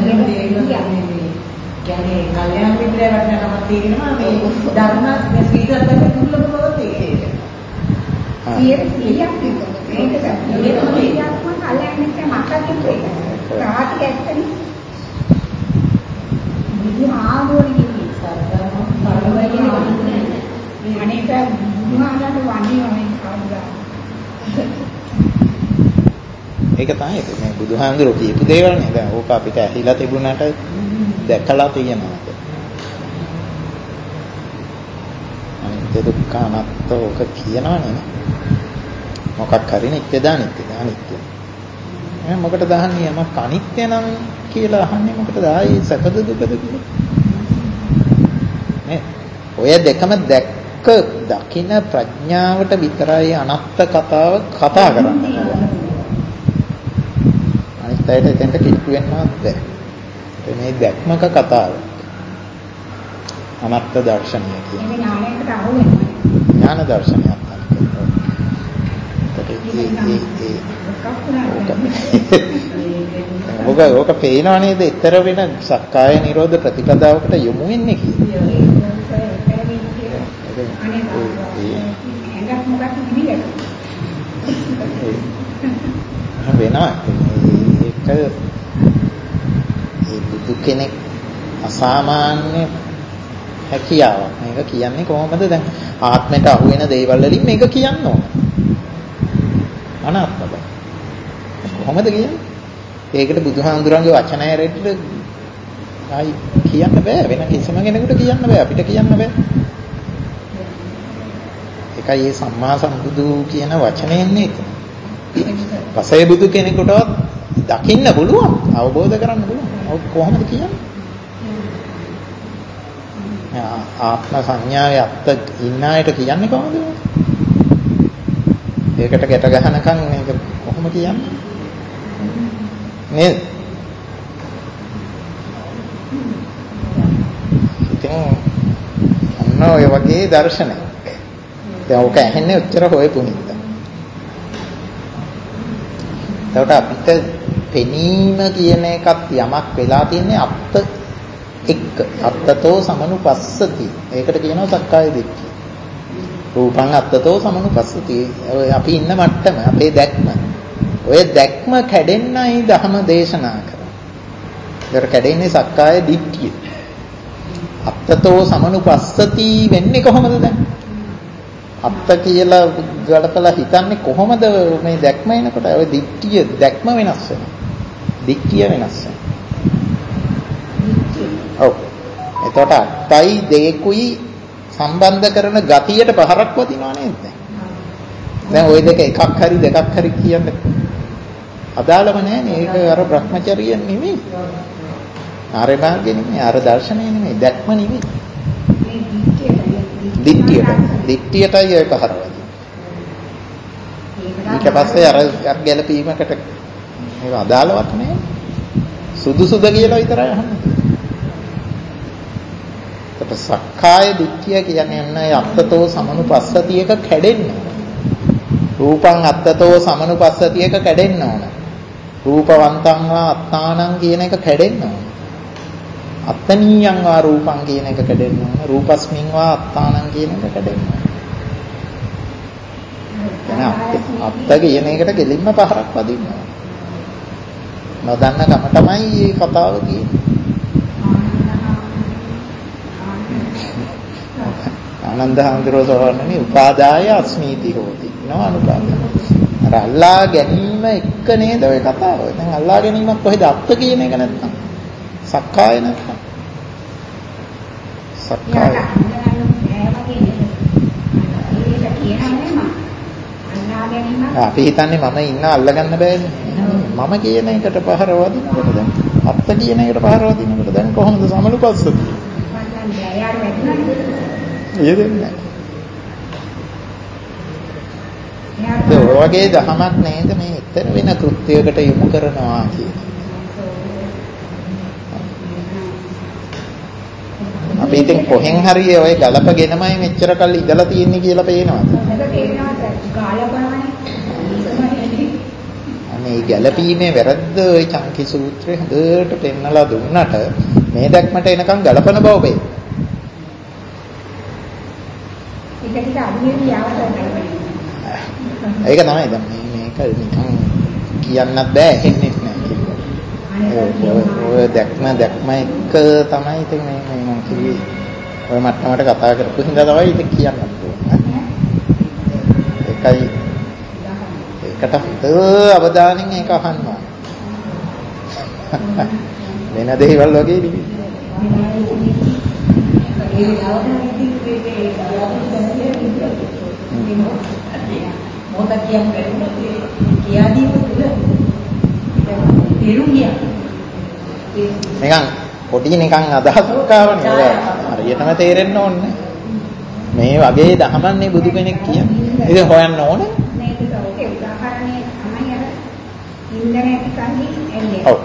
කියන්නේ කල්යාණ මිත්‍රය වටනකම තියෙනවා මේ ධර්ම මේ සීලත් එක්ක දුර්ලභ බව තියෙන්නේ. සියයට සියයක් තිබුණා. මේක සියයට සියයක් මම කල්යාණ මිත්‍රය මතක් කිව්වේ. ප්‍රාතික ඇත්තනේ. බුදුහාමුදුරනේ කිව්වේ සර්වම සර්වයෙන් අනේක බුදුහාමුදුරට වන්නේ වනේ කවුරුද? ඒක තමයි මේ බුදුහාමුදුරුවෝ කියපු දේවල් නේ. දැන් ඕක අපිට ඇහිලා තිබුණාට දැකලා තියෙනවා. අනිත්‍ය දුක්ඛ අනාත්ම ඕක කියනවනේ. මොකක් හරි නිත්‍යද අනිත්‍යද අනිත්‍ය. එහෙනම් මොකටද අහන්නේ යමක් අනිත්‍ය නම් කියලා අහන්නේ මොකටද? ආයේ සැපද දුකද කියලා. නේ? ඔය දෙකම දැක්ක දකින ප්‍රඥාවට විතරයි අනාත්ම කතාව කතා කරන්නේ. අනිත් අයට එතෙන්ට කිට්ටු වෙන්නවත් බැහැ. මේ දැක්මක කතාව. අනාත්ම දර්ශනය කියන්නේ. ඥානයකට අහු වෙනවා. ඥාන දර්ශනයක් තමයි. ඔක ඔක පේනව නේද? ඊතර වෙන සක්කාය නිරෝධ ප්‍රතිපදාවකට යොමු වෙන්නේ කියලා. වෙනවා. ඒක ඒ බුදු කෙනෙක් අසාමාන්‍ය හැකියාවක්. මේක කියන්නේ කොහොමද? දැන් ආත්මයට අහු වෙන දේවල් වලින් මේක කියන්න ඕන. අනාත්ම බව. කොහොමද කියන්නේ? ඒකට බුදුහාමුදුරන්ගේ වචනය රෙද්ද ආයි කියන්න බෑ. වෙන කිසිම කෙනෙකුට කියන්න බෑ. අපිට කියන්න බෑ. ඒකයි මේ සම්මා සම්බුදු කියන වචනේ එන්නේ ඒක. පසේ බුදු කෙනෙකුටවත් දකින්න පුළුවන්, අවබෝධ කරන්න පුළුවන්. ඔව් කොහොමද කියන්නේ? ආත්ම සංඥාවේ අත්ත ඉන්න අයට කියන්නේ කොහොමද? ඒකට ගැට ගහනකම් මේක කොහොම කියන්නේ? නේද? ඉතින් අන්න ඔය වගේ දර්ශනයක්. දැන් ඔක ඇහෙන්නේ උච්චර හොයපු නිසා. එතකොට අපිට පෙනීම කියන එකත් යමක් වෙලා තින්නේ අත්ත එක්ක. අත්තතෝ සමනුපස්සති. ඒකට කියනවා සක්කාය දිට්ඨිය. රූපං අත්තතෝ සමනුපස්සති. අපි ඉන්න මට්ටම අපේ දැක්ම. ඔය දැක්ම කැඩෙන්නයි ධර්ම දේශනා කරන්නේ. ඒතර කැඩෙන්නේ සක්කාය දිට්ඨිය. අත්තතෝ සමනුපස්සති වෙන්නේ කොහොමද දැන්? අත්ත කියලා ගලපලා හිතන්නේ කොහොමද මේ දැක්ම එනකොට? ඔය දිට්ඨිය දැක්ම වෙනස් වෙනවා. දිට්ඨිය වෙනස් වෙනවා. ඔව්. එතකොට අත්තයි දෙකුයි සම්බන්ධ කරන ගතියට පහරක් වදිනවා නේද? දැන් ওই දෙක එකක් හරි දෙකක් හරි කියන්නේ අදාළම නැහැ. ඒක අර Brahmacharya නෙමෙයි. ආර්ය මාර්ගය නෙමෙයි. අර දර්ශනය නෙමෙයි. දැක්ම නෙමෙයි. දිට්ඨියට. දිට්ඨියටයි ඒක පහරවදින්නේ. ඊට පස්සේ අර අර ගැළපීමකට මේක අදාළවත් නෑ. සුදුසුද කියලා විතරයි අහන්නේ. ඒක සක්කාය දිට්ඨිය කියන්නේ නැහැ අත්තතෝ සමනුපස්සති එක කැඩෙන්න. රූපං අත්තතෝ සමනුපස්සති එක කැඩෙන්න ඕන. රූපවන්තං වා අත්තානං කියන එක කැඩෙන්න ඕන. අත්තනීයං වා රූපං කියන එක කැඩෙන්න ඕන. රූපස්මින් වා අත්තානං කියන එක කැඩෙන්න ඕන. අත්ත කියන එකට දෙලින්ම පහරක් වදින්න ඕන. නොදන්න කම තමයි මේ කතාව කියන්නේ. ආනන්ද හඳුරෝ සවන්නේ උපාදාය අස්මීති හෝති. නෝ අනුපාදාය. අර අල්ලා ගැනීම එක නේද ඔය කතාව. දැන් අල්ලා ගැනීමක් කොහෙද අත්ත කියන එක නැත්තම්. සක්කාය නැත්තම්. සක්කාය. අපි හිතන්නේ මම ඉන්න අල්ලගන්න බෑනේ. මම කියන එකට පහර වදිනකොට දැන් අත්ත කියන එකට පහර වදිනකොට දැන් කොහොමද සමනුපස්සතිය? ඒ දෙන්නේ. ඒ වගේ දහමක් නේද මේ ඊතර වෙන කෘත්‍යයකට යොමු කරනවා කියන්නේ. අපි ඉතින් කොහෙන් හරි ඔය ගලපගෙනමයි මෙච්චර කල් ඉඳලා තියෙන්නේ කියලා පේනවා. අනේ ගැලපීමේ වැරද්ද ওই චංකි සූත්‍රය හොඳට පෙන්නලා දුන්නට මේ දැක්මට එනකන් ගලපන බව වේ. ඒක ටික අදිනේ යාවට ඒක තමයි දැන් මේ මේක නිකන් කියන්නත් බෑ හෙන්නේ නැහැ. ඔය දැක්ම දැක්ම එක තමයි ඉතින් මේ මේ මම කිව්වේ ඔය මට්ටමට කතා කරපු හින්දා තමයි ඉතින් කියන්නත් ඕනේ. ඒකයි ඒකට හොඳ අවධානයෙන් ඒක අහන්න ඕනේ. වෙන දේවල් වගේ නෙවෙයි. මොකද කියන්නේ කියාදී තිරුගියා නිකන් පොඩි නිකන් අදහසක් ආවනේ ඔය හරියටම තේරෙන්න ඕනේ මේ වගේ දහමන්නේ බුදු කෙනෙක් කියන්නේ ඉතින් හොයන්න ඕනේ මේක ඔකේ උදාහරණයක් තමයි අර ඉන්දනේ ටිකන්නේ එන්නේ ඔව්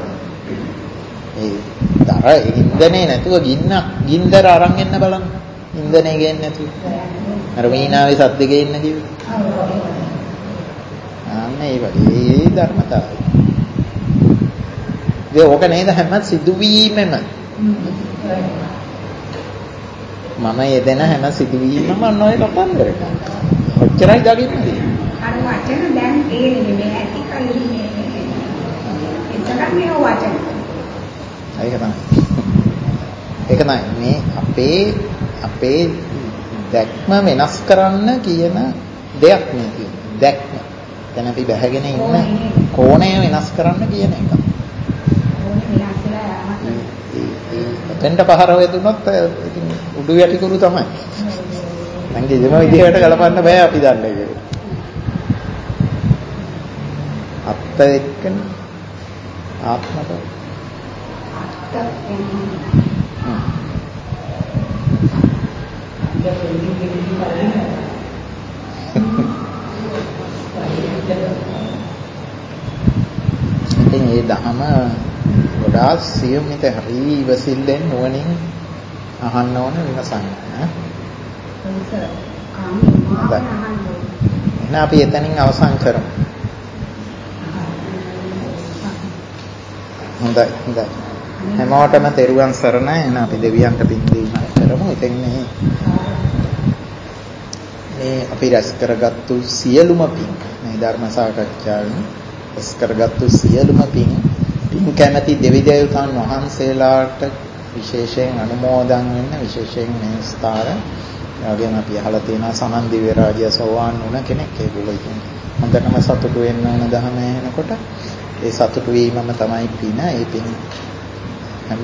ඒ දර ඉන්දනේ නැතුව ගින්න ගින්දර අරන් එන්න බලන්න ඉන්දනේ ගේන්නේ නැතුව අර වීණාවේ සද්ද ගේන්න කිව්වේ අනේ ඒ වගේ ධර්මතාවය ඒ ඕක නේද හැම සිදුවීමෙම මම යෙදෙන හැම සිදුවීමම අන්න ඔය කතන්දර එක. ඔච්චරයි දකින්නේ. අර වචන දැන් තේරෙන්නේ මේ ඇති කල්ලිනේ. එතකන් මේ වචන. ඒක තමයි. ඒක තමයි මේ අපේ අපේ දැක්ම වෙනස් කරන්න කියන දෙයක් නේ තියෙන්නේ. දැක්ම. දැන් අපි බැහැගෙන ඉන්න කෝණය වෙනස් කරන්න කියන එක. එතෙන්ට පහර වැදුනොත් ඉතින් උඩු යටි කුරු තමයි. මං කිසිම විදිහකට ගලපන්න බෑ අපි දන්නේ ඒක. අත්ත එක්කන ආත්මක ඉතින් මේ දහම ගොඩාක් සියුම් මිත හරි ඉවසිල්ලෙන් නුවණින් අහන්න ඕන විමසන්න ඈ. එහෙනම් අපි එතනින් අවසන් කරමු. හොඳයි හොඳයි. හැමෝටම තෙරුවන් සරණයි. එහෙනම් අපි දෙවියන්ට පින් දීම කරමු. ඉතින් මේ මේ අපි රැස් කරගත්තු සියලුම පින් මේ ධර්ම සාකච්ඡාවෙන් රැස් කරගත්තු සියලුම පින් පින් කැමැති දෙවි දේවතාවුන් වහන්සේලාට විශේෂයෙන් අනුමෝදන් වෙන්න විශේෂයෙන් මේ ස්ථාර යෝගයෙන් අපි අහලා තියෙනවා සමන් දිව්‍ය රාජ්‍ය සෝවාන් වුණ කෙනෙක් ඒගොල්ලෝ ඉතින් හොඳටම සතුටු වෙන්න ඕන දහම එනකොට ඒ සතුටු වීමම තමයි පින ඒ පින් හැම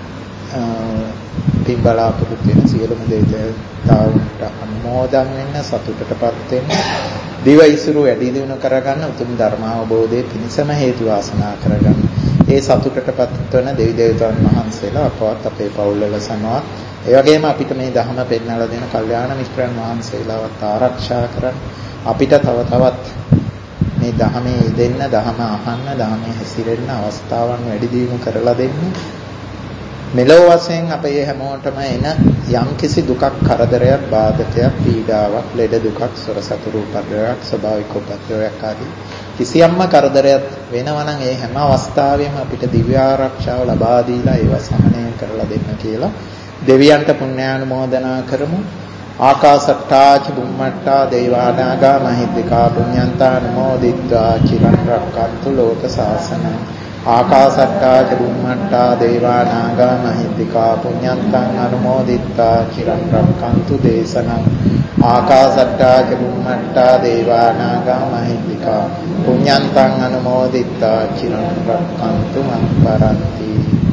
පින් බලාපොරොත්තු වෙන සියලුම දෙවි දේවතාවුන්ට අනුමෝදන් වෙන්න සතුටටපත් වෙන්න දිව ඉසුරු වැඩි දියුණු කරගන්න උතුම් ධර්ම අවබෝධයේ පිණසම හේතු වාසනා කරගන්න ඒ සතුටටපත් වන දෙවි දේවතාවුන් වහන්සේලා අපවත් අපේ පවුල්වල සනවා ඒ වගේම අපිට මේ ධර්ම පෙන්වලා දෙන කල්යාණ මිත්‍රයන් වහන්සේලාවත් ආරක්ෂා කරන්න අපිට තව තවත් මේ ධර්මයේ දෙන්න ධර්ම අහන්න ධර්මයේ හැසිරෙන්න අවස්ථාවන් වැඩි දියුණු කරලා දෙන්න මෙලොව වශයෙන් අපේ හැමෝටම එන යම් කිසි දුකක් කරදරයක් බාධකයක් පීඩාවක් ලෙඩ දුකක් සොර සතුරු උපද්‍රවයක් ස්වභාවික උපද්‍රවයක් ආදී කිසියම්ම කරදරයක් වෙනවා නම් ඒ හැම අවස්ථාවෙම අපිට දිව්‍ය ආරක්ෂාව ලබා දීලා ඒව සමනය කරලා දෙන්න කියලා දෙවියන්ට පුණ්‍යානුමෝදනා කරමු ආකාසට්ටා ච බුම්මට්ටා දේවානාගා මහිද්దికා පුඤ්ඤන්තානුමෝදිත්වා චිරන් රක්칸තු ලෝක සාසනං ආකාසට්ටා ච බුම්මට්ටා දේවානාගා මහිද්దికා පුඤ්ඤන්තං අනුමෝදිත්වා චිරන් රක්칸තු දේශනං ආකාසට්ටා ච බුම්මට්ටා දේවානාගා මහිද්దికා පුඤ්ඤන්තං අනුමෝදිත්වා චිරන් රක්칸තු මං පරන්ති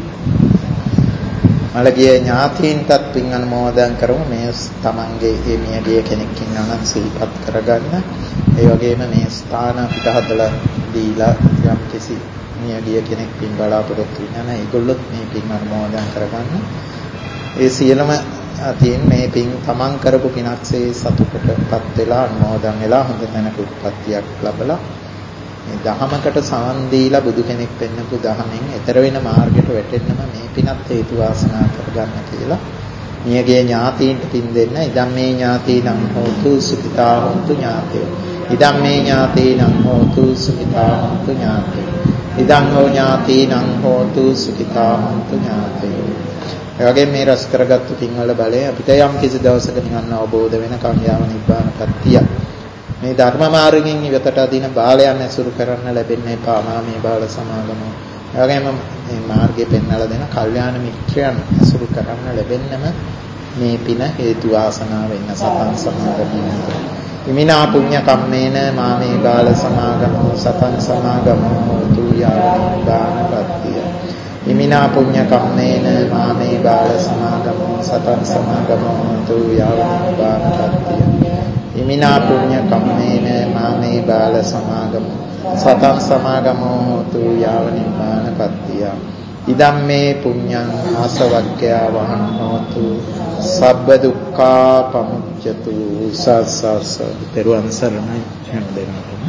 මළගිය ඥාතීන්ටත් පින් අනුමෝදන් කරමු මේ තමන්ගේ මේ මියගිය කෙනෙක් ඉන්නවා නම් සිහිපත් කරගන්න ඒ වගේම මේ ස්ථාන අපිට හදලා දීලා යම් කිසි මියගිය කෙනෙක් පින් බලාපොරොත්තු වෙනා නම් ඒගොල්ලොත් මේ පින් අනුමෝදන් කරගන්න ඒ සියලුම තියෙන මේ පින් තමන් කරපු පිනක්සේ සතුටටපත් වෙලා අනුමෝදන් වෙලා හොඳ තැනක උත්පත්තියක් ලැබලා මේ දහමකට සමන් දීලා බුදු කෙනෙක් වෙන්නපු දහමෙන් ඈතර වෙන මාර්ගයට වැටෙන්නම මේ පිනත් හේතු වාසනා කරගන්න කියලා මියගේ ඥාතීන්ට පින් දෙන්න. ඉදම් මේ ඥාතීනං හෝතු සුඛිතා හොන්තු ඥාතයෝ. ඉදම් මේ ඥාතීනං හෝතු සුඛිතා හොන්තු ඥාතයෝ. ඉදං හෝ ඥාතීනං හෝතු සුඛිතා හොන්තු ඥාතයෝ. ඒ වගේ මේ රස කරගත්තු පින්වල බලය අපිට යම් කිසි දවසක නිවන් අවබෝධ වෙන කම්යාව නිබ්බාන පත්තිය. මේ ධර්ම මාර්ගයෙන් ඉවතට අදින බාලයන් ඇසුරු කරන්න ලැබෙන්නේ පාමාමී බාල සමාගම. ඒ වගේම මේ මාර්ගය පෙන්වලා දෙන කල්යාණ මිත්‍රයන් ඇසුරු කරන්න ලැබෙන්නම මේ පින හේතු වාසනාව වෙන සතන් සමාගම. ඉමිනා පුඤ්ඤ කම්මේන මාමේ බාල සමාගමෝ සතන් සමාගමෝ තු යාවනිබ්බාන පත්තිය. ඉමිනා පුඤ්ඤ කම්මේන මාමේ බාල සමාගමෝ සතං සමාගමෝ තු යාවනිබ්බාන පත්තිය. ඉමිනා පුඤ්ඤ කම්මේන මාමේ බාල සමාගමෝ සතං සමාගමෝ තු යාවනිබ්බාන පත්තිය. ඉදම් මේ පුඤ්ඤං ආසවක්ඛ්‍යා වහන්නෝතු සබ්බ දුක්ඛා පමුච්ඡතු. සසස පෙරවන් සරණයි හැම දෙනාටම.